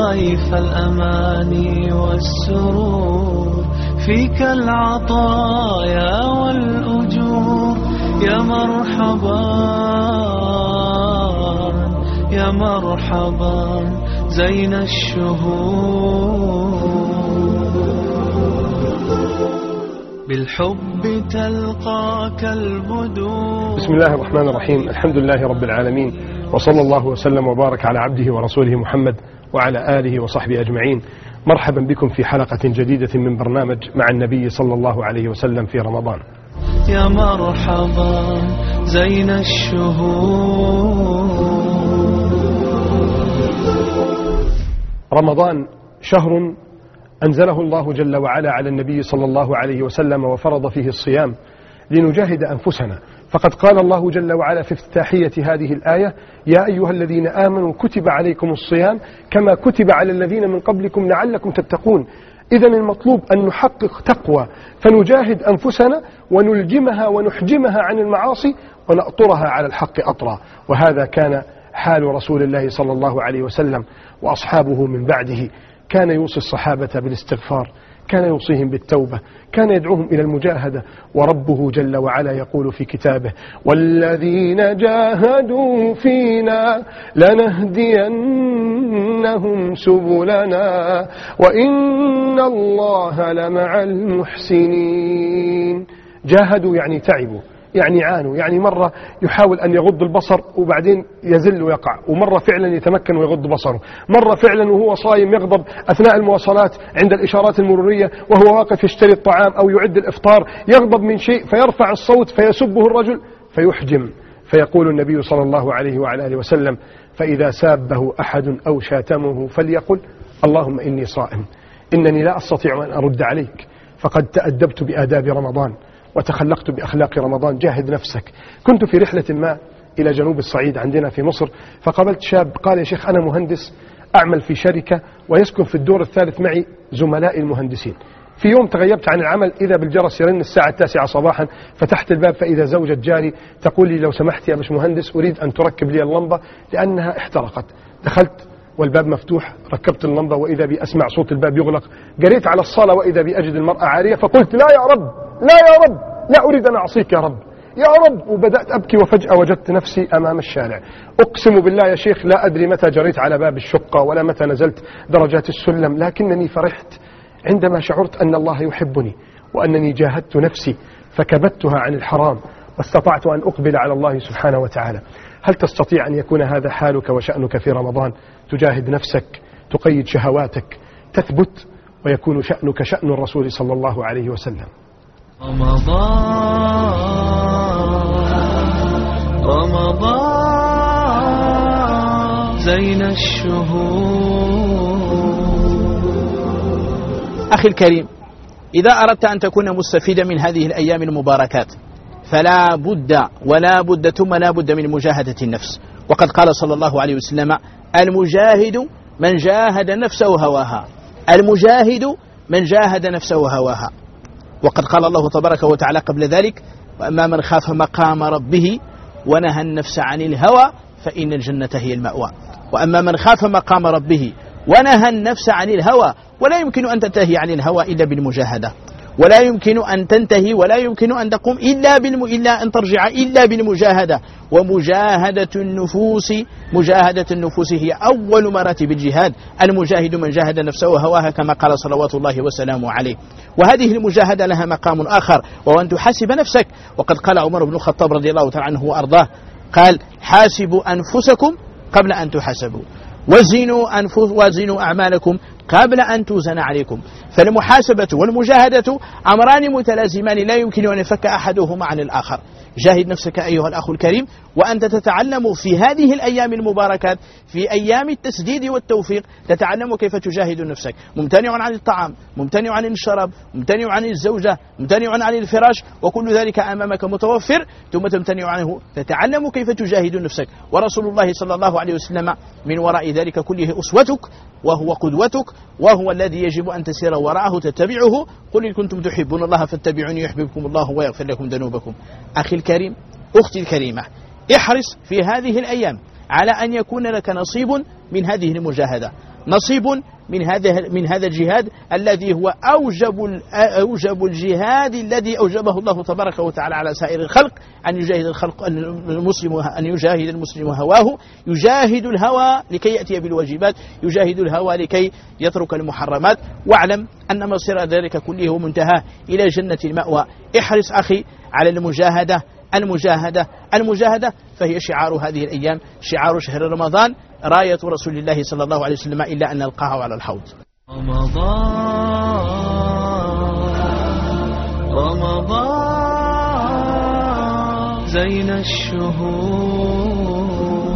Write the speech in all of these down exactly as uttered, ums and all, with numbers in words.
ضيف الأماني والسرور، فيك العطايا والأجور. يا مرحبا يا مرحبا زين الشهور، بالحب تلقاك البدور. بسم الله الرحمن الرحيم، الحمد لله رب العالمين، وصلى الله وسلم وبارك على عبده ورسوله محمد وعلى آله وصحبه أجمعين. مرحبا بكم في حلقة جديدة من برنامج مع النبي صلى الله عليه وسلم في رمضان. يا مرحبا زين الشهور. رمضان شهر أنزله الله جل وعلا على النبي صلى الله عليه وسلم وفرض فيه الصيام لنجاهد أنفسنا، فقد قال الله جل وعلا في افتتاحية هذه الآية: يا أيها الذين آمنوا كتب عليكم الصيام كما كتب على الذين من قبلكم لعلكم تتقون. إذن المطلوب أن نحقق تقوى، فنجاهد أنفسنا ونلجمها ونحجمها عن المعاصي ونأطرها على الحق أطرا. وهذا كان حال رسول الله صلى الله عليه وسلم وأصحابه من بعده. كان يوصي الصحابة بالاستغفار، كان يوصيهم بالتوبة، كان يدعوهم إلى المجاهدة. وربه جل وعلا يقول في كتابه: والذين جاهدوا فينا لنهدينهم سبلنا وإن الله لمع المحسنين. جاهدوا يعني تعبوا، يعني عانوا، يعني مرة يحاول أن يغض البصر وبعدين يزل ويقع، ومرة فعلا يتمكن ويغض بصره، مرة فعلا وهو صايم يغضب أثناء المواصلات عند الإشارات المرورية وهو واقف يشتري الطعام أو يعد الإفطار، يغضب من شيء فيرفع الصوت فيسبه الرجل فيحجم. فيقول النبي صلى الله عليه وعلى آله وسلم: فإذا سابه أحد أو شاتمه فليقل: اللهم إني صائم، إنني لا أستطيع أن أرد عليك، فقد تأدبت بآداب رمضان وتخلقت بأخلاق رمضان. جاهد نفسك. كنت في رحلة ما إلى جنوب الصعيد عندنا في مصر، فقابلت شاب قال: يا شيخ، أنا مهندس أعمل في شركة ويسكن في الدور الثالث معي زملاء المهندسين. في يوم تغيبت عن العمل، إذا بالجرس يرن الساعة التاسعة صباحا، فتحت الباب فإذا زوجة جاري تقول لي: لو سمحت يا باشمهندس أريد أن تركب لي اللمبة لأنها احترقت. دخلت والباب مفتوح، ركبت اللمبة وإذا بي أسمع صوت الباب يغلق. قريت على الصالة وإذا بي أجد المرأة عارية، فقلت: لا يا رب، لا يا رب، لا أريد أن أعصيك يا رب، يا رب. وبدأت أبكي وفجأة وجدت نفسي أمام الشارع. أقسم بالله يا شيخ لا أدري متى جريت على باب الشقة ولا متى نزلت درجات السلم، لكنني فرحت عندما شعرت أن الله يحبني وأنني جاهدت نفسي فكبتها عن الحرام واستطعت أن أقبل على الله سبحانه وتعالى. هل تستطيع أن يكون هذا حالك وشأنك في رمضان؟ تجاهد نفسك، تقيد شهواتك، تثبت، ويكون شأنك شأن الرسول صلى الله عليه وسلم. رمضان رمضان زين الشهور. أخي الكريم، إذا أردت أن تكون مستفيدا من هذه الأيام المباركات فلا بد ولا بد ثم لا بد من مجاهدة النفس. وقد قال صلى الله عليه وسلم: المجاهد من جاهد نفسه وهواها، المجاهد من جاهد نفسه وهواها. وقد قال الله تبارك وتعالى قبل ذلك: وأما من خاف مقام ربه ونهى النفس عن الهوى فإن الجنة هي المأوى. وأما من خاف مقام ربه ونهى النفس عن الهوى. ولا يمكن أن تنتهي عن الهوى إلا بالمجاهدة، ولا يمكن أن تنتهي ولا يمكن أن تقوم إلا, بالم... إلا أن ترجع إلا بالمجاهدة. ومجاهدة النفوس مجاهدة النفوس هي أول مراتب الجهاد. المجاهد من جاهد نفسه وهواها كما قال صلوات الله وسلامه عليه. وهذه المجاهدة لها مقام آخر، وهو أن تحاسب نفسك. وقد قال عمر بن الخطاب رضي الله تعالى عنه وأرضاه، قال: حاسبوا أنفسكم قبل أن تحاسبوا، وزنوا, أنفس وزنوا أعمالكم قبل أن توزن عليكم. فالمحاسبة والمجاهدة أمران متلازمان لا يمكن أن يفك أحدهما عن الآخر. جاهد نفسك أيها الأخ الكريم، وأنت تتعلم في هذه الأيام المباركات، في أيام التسديد والتوفيق، تتعلم كيف تجاهد نفسك. ممتنع عن الطعام، ممتنع عن الشراب، ممتنع عن الزوجة، ممتنع عن الفراش، وكل ذلك أمامك متوفر، ثم تمتنع عنه. تتعلم كيف تجاهد نفسك. ورسول الله صلى الله عليه وسلم من وراء ذلك كله أسوتك وهو قدوتك، وهو الذي يجب أن تسير وراءه تتبعه. قل إن كنتم تحبون الله فاتبعوني يحببكم الله ويغفر لكم ذنوبكم. أخي الكريم، أختي الكريمة، احرص في هذه الأيام على أن يكون لك نصيب من هذه المجاهدة. نصيب من هذا من هذا الجهاد الذي هو أوجب أوجب الجهاد الذي أوجبه الله تبارك وتعالى على سائر الخلق، أن يجاهد الخلق المسلم أن يجاهد المسلم هواه، يجاهد الهوى لكي يأتي بالواجبات، يجاهد الهوى لكي يترك المحرمات. واعلم أن مصير ذلك كله ومنتهاه إلى جنة المأوى. احرص أخي على المجاهدة المجاهدة المجاهدة فهي شعار هذه الأيام، شعار شهر رمضان، راية رسول الله صلى الله عليه وسلم إلا أن نلقاه على الحوض. رمضان رمضان زين الشهور.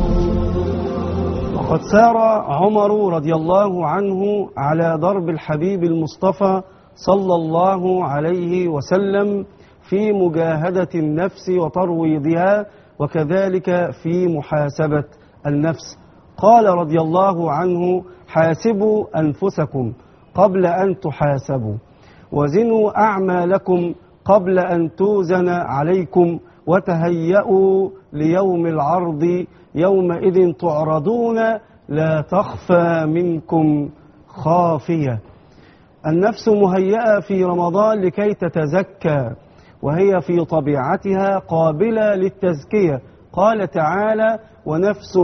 وقد سار عمر رضي الله عنه على درب الحبيب المصطفى صلى الله عليه وسلم في مجاهدة النفس وترويضها، وكذلك في محاسبة النفس. قال رضي الله عنه: حاسبوا أنفسكم قبل أن تحاسبوا، وزنوا أعمالكم قبل أن توزن عليكم، وتهيئوا ليوم العرض يومئذ تعرضون لا تخفى منكم خافية. النفس مهيئة في رمضان لكي تتزكى، وهي في طبيعتها قابلة للتزكية. قال تعالى: ونفس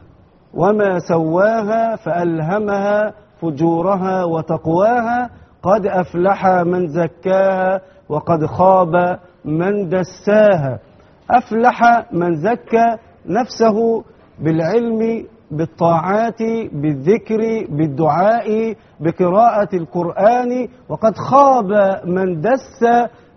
وما سواها فألهمها فجورها وتقواها قد أفلح من زكاها وقد خاب من دساها. أفلح من زكى نفسه بالعلم، بالطاعات، بالذكر، بالدعاء، بقراءة القرآن، وقد خاب من دس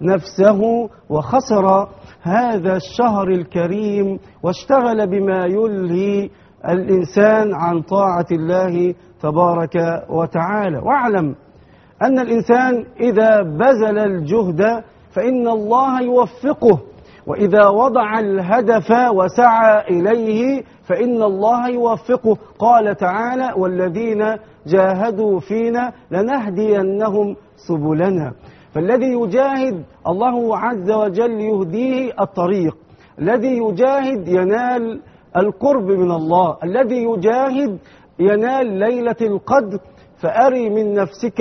نفسه وخسر هذا الشهر الكريم واشتغل بما يلهي الإنسان عن طاعة الله تبارك وتعالى. واعلم أن الإنسان إذا بذل الجهد فإن الله يوفقه، وإذا وضع الهدف وسعى إليه فإن الله يوفقه. قال تعالى: والذين جاهدوا فينا لنهدينهم سبلنا. فالذي يجاهد الله عز وجل يهديه الطريق، الذي يجاهد ينال القرب من الله، الذي يجاهد ينال ليلة القدر. فأري من نفسك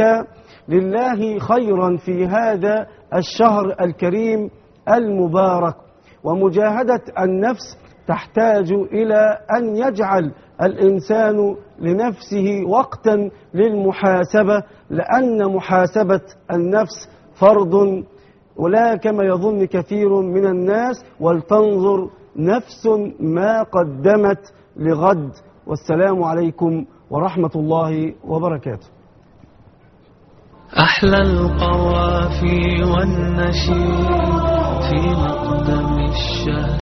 لله خيرا في هذا الشهر الكريم المبارك. ومجاهدة النفس تحتاج إلى أن يجعل الإنسان لنفسه وقتا للمحاسبة، لأن محاسبة النفس فرض، ولا كما يظن كثير من الناس. ولتنظر نفس ما قدمت لغد. والسلام عليكم ورحمة الله وبركاته. أحلى القوافي والنشيد في مقدم الشهر